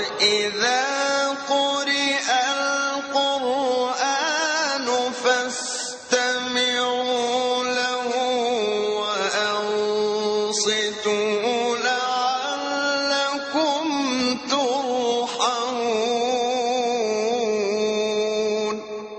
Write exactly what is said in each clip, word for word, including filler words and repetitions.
وإذا قرئ القرآن فاستمعوا له وأنصتوا لعلكم ترحمون.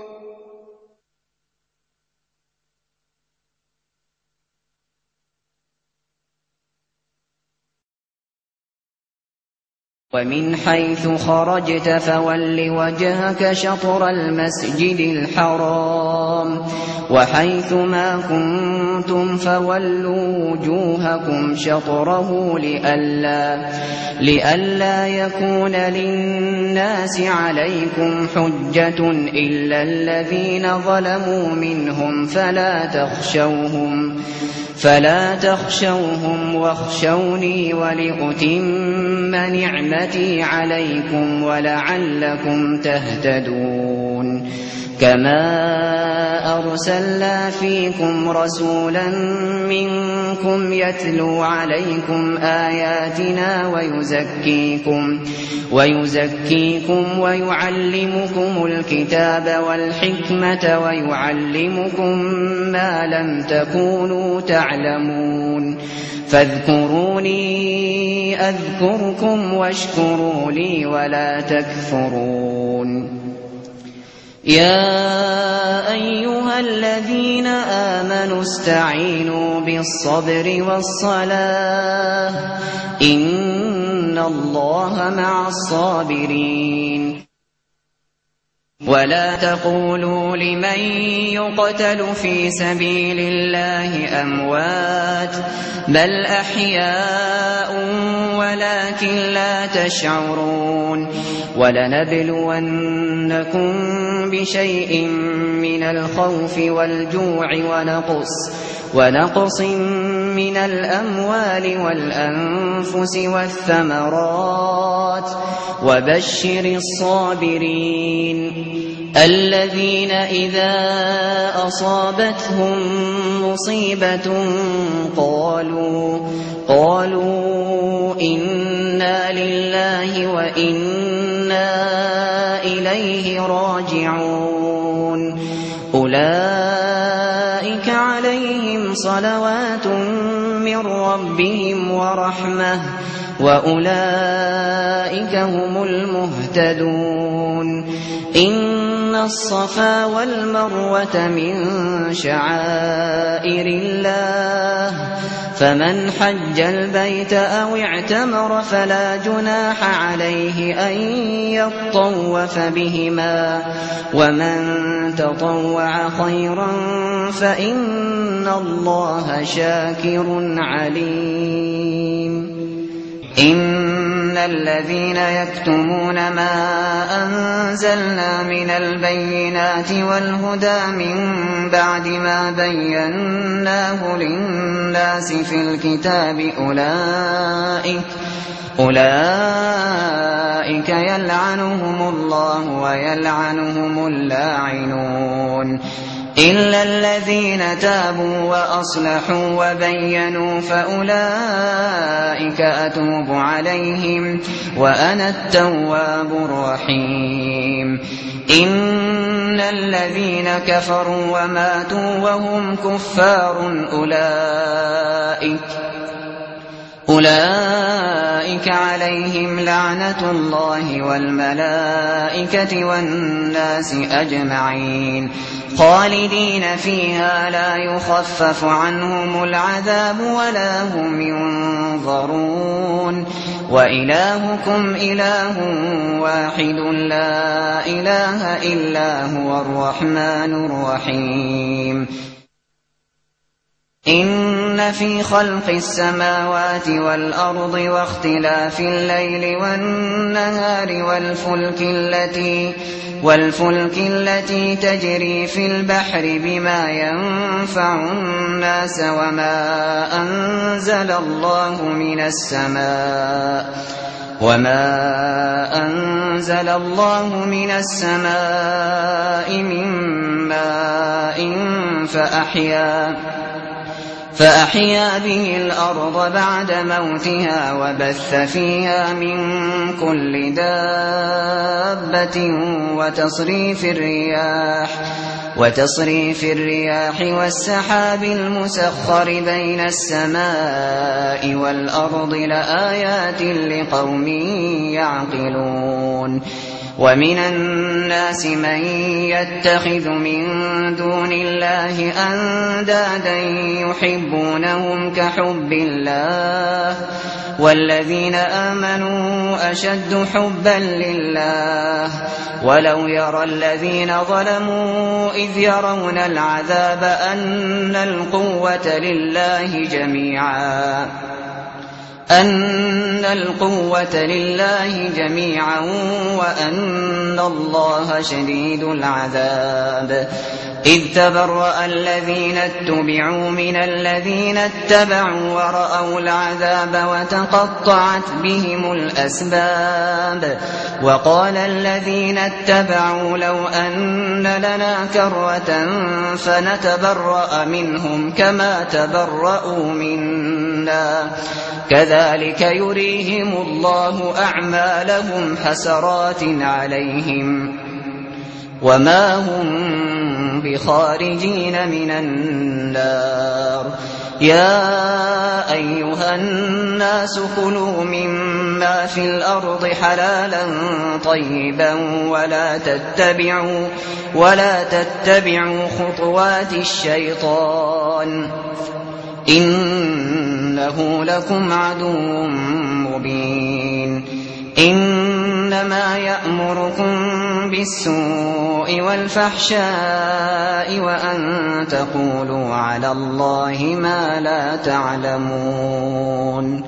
ومن حيث خرجت فول وجهك شطر المسجد الحرام وحيث ما كنتم فولوا وجوهكم شطره لئلا, لئلا يكون للناس عليكم حجة إلا الذين ظلموا منهم فلا تخشوهم فلا تخشوهم واخشوني ولأتم نعمتي عليكم ولعلكم تهتدون. كما أرسلنا فيكم رسولا منكم يتلو عليكم آياتنا ويزكيكم ويزكيكم ويعلمكم الكتاب والحكمة ويعلمكم ما لم تكونوا تعلمون فاذكروني أذكركم واشكروا لي ولا تكفرون. يا أيها الذين آمنوا استعينوا بالصبر والصلاة إن الله مع الصابرين. ولا تقولوا لمن يقتل في سبيل الله أموات بل أحياء ولكن لا تشعرون. ولنبلونكم بشيء من الخوف والجوع ونقص ونقص من الأموال والأنفس والثمرات وبشر الصابرين الذين إذا أصابتهم مصيبة قالوا قالوا إنا لله وإنا إليه راجعون. أولئك عليهم صلوات من ربهم ورحمة وأولئك هم المهتدون. إن الصفا والمروة من شعائر الله فمن حج البيت أو اعتمر فلا جناح عليه أن يطوف بهما ومن تطوع خيرا فإن الله شاكر عليم. إن الذين يكتمون ما أنزلنا من البينات والهدى من بعد ما بيناه للناس في الكتاب أولئك أولئك يلعنهم الله ويلعنهم اللاعنون إلا الذين تابوا وأصلحوا وبينوا فأولئك أتوب عليهم وأنا التواب الرحيم. إن الذين كفروا وماتوا وهم كفار أولئك أولئك عليهم لعنة الله والملائكة والناس أجمعين خالدين فيها لا يخفف عنهم العذاب ولا هم ينظرون. وإلهكم إله واحد لا إله إلا هو الرحمن الرحيم. إن في خلق السماوات والأرض واختلاف الليل والنهار والفلك التي والفلك التي تجري في البحر بما ينفع الناس وما أنزل الله من السماء وما أنزل الله من السماء من ماء فأحيا فأحيا به الأرض بعد موتها وبث فيها من كل دابة وتصريف الرياح وتصريف الرياح والسحاب المسخر بين السماء والأرض لآيات لقوم يعقلون. ومن الناس من يتخذ من دون الله أندادا يحبونهم كحب الله والذين آمنوا أشد حبا لله ولو يرى الذين ظلموا إذ يرون العذاب أن القوة لله جميعا أن القوة لله جميعا وأن الله شديد العذاب. إذ تبرأ الذين اتبعوا من الذين اتبعوا ورأوا العذاب وتقطعت بهم الأسباب. وقال الذين اتبعوا لو أن لنا كرة فنتبرأ منهم كما تبرأوا منا كذلك يريهم الله أعمالهم حسرات عليهم وما هم بخارجين من النار. يا أيها الناس كلوا مما في الأرض حلالا طيبا ولا تتبعوا ولا تتبعوا خطوات الشيطان إنه لكم عدو مبين. إنما يأمركم بالسوء والفحشاء وأن تقولوا على الله ما لا تعلمون.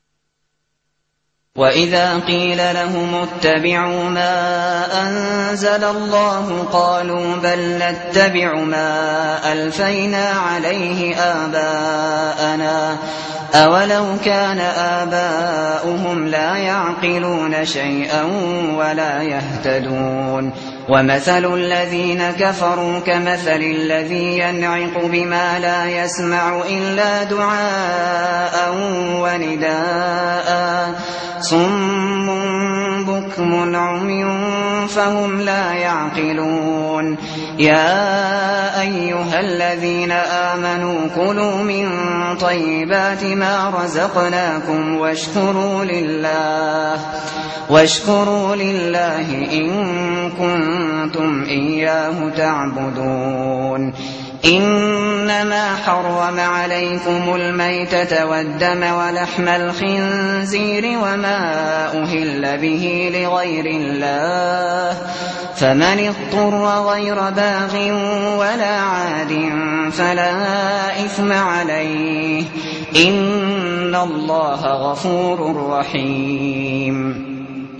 وإذا قيل لهم اتبعوا ما أنزل الله قالوا بل نتبع ما ألفينا عليه آباءنا أولو كان آباؤهم لا يعقلون شيئا ولا يهتدون. ومثل الذين كفروا كمثل الذي ينعق بما لا يسمع إلا دعاء ونداء صم بكم عمي فهم لا يعقلون. يا أيها الذين آمنوا كلوا من طيبات ما رزقناكم واشكروا لله واشكروا لله إن كنتم إياه تعبدون. إنما حرم عليكم الميتة والدم ولحم الخنزير وما أهل به لغير الله فمن اضطر غير باغ ولا عاد فلا إثم عليه إن الله غفور رحيم.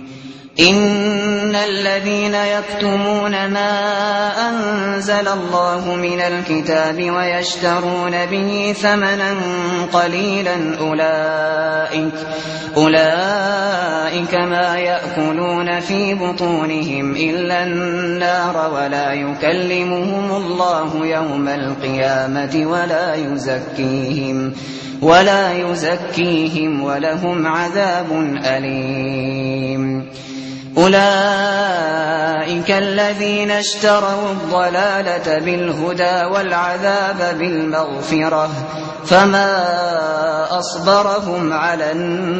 إن الذين يكتمون ما أنزل الله من الكتاب ويشترون به ثمنا قليلا أولئك, أولئك ما يأكلون في بطونهم إلا النار ولا يكلمهم الله يوم القيامة ولا يزكيهم ولا يزكيهم ولهم عذاب أليم. أولئك الذين اشتروا الضلالة بالهدى والعذاب بالمغفرة فما أصبرهم على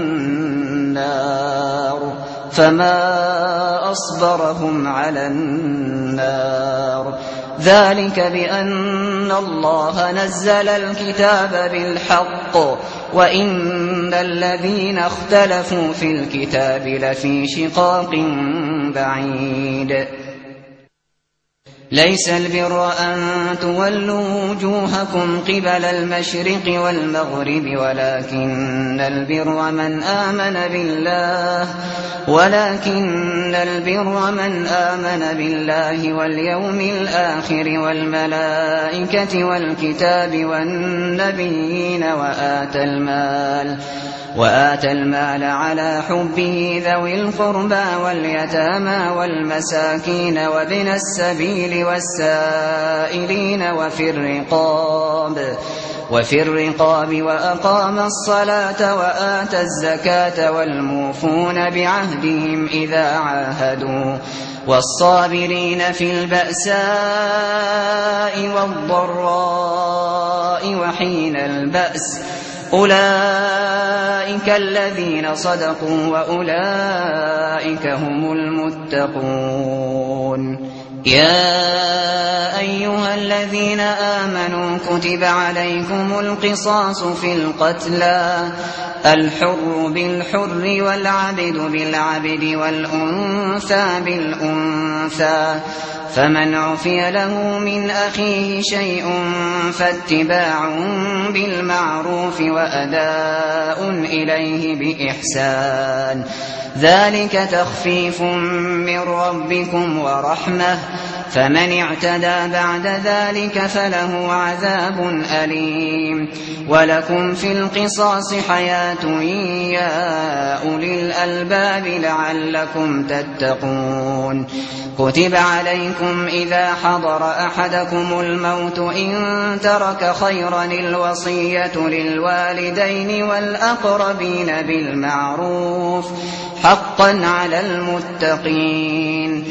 النار فما أصبرهم على النار ذلك بأن الله نزل الكتاب بالحق وإن الذين اختلفوا في الكتاب لفي شقاق بعيد. ليس البر أن تولوا وجوهكم قبل المشرق والمغرب ولكن البر من آمن بالله ولكن البر من آمن بالله واليوم الآخر والملائكة والكتاب والنبيين وآتى المال وآتى المال على حبه ذوي القربى واليتامى والمساكين وابن السبيل والسائلين وفي الرقاب وفي الرقاب وأقام الصلاة وآتى الزكاة والموفون بعهدهم إذا عاهدوا والصابرين في البأساء والضراء وحين البأس أولئك الذين صدقوا وأولئك هم المتقون. يا أيها الذين آمنوا كتب عليكم القصاص في القتلى الحر بالحر والعبد بالعبد والأنثى بالأنثى فمن عفي له من أخيه شيء فاتباع بالمعروف وأداء إليه بإحسان ذلك تخفيف من ربكم ورحمة فمن اعتدى بعد ذلك فله عذاب أليم. ولكم في القصاص حياة يا أولي الألباب لعلكم تتقون. كتب عليكم إذا حضر أحدكم الموت إن ترك خيرا الوصية للوالدين والأقربين بالمعروف حقا على المتقين.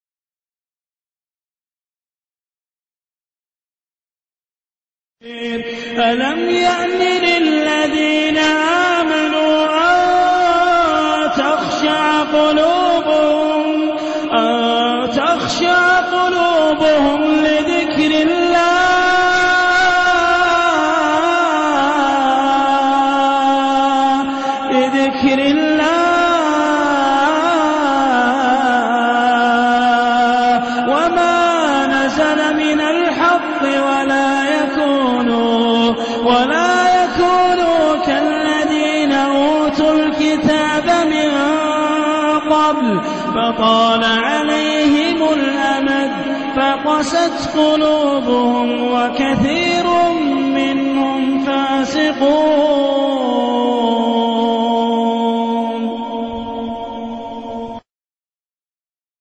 ألم يأن للذين آمنوا أن تخشع قلوبهم أن تخشع قلوبهم لذكر الله لذكر الله وما نزل من الحق ولا ولا يكونوا كالذين أوتوا الكتاب من قبل فطال عليهم الأمد فقست قلوبهم وكثير منهم فاسقون.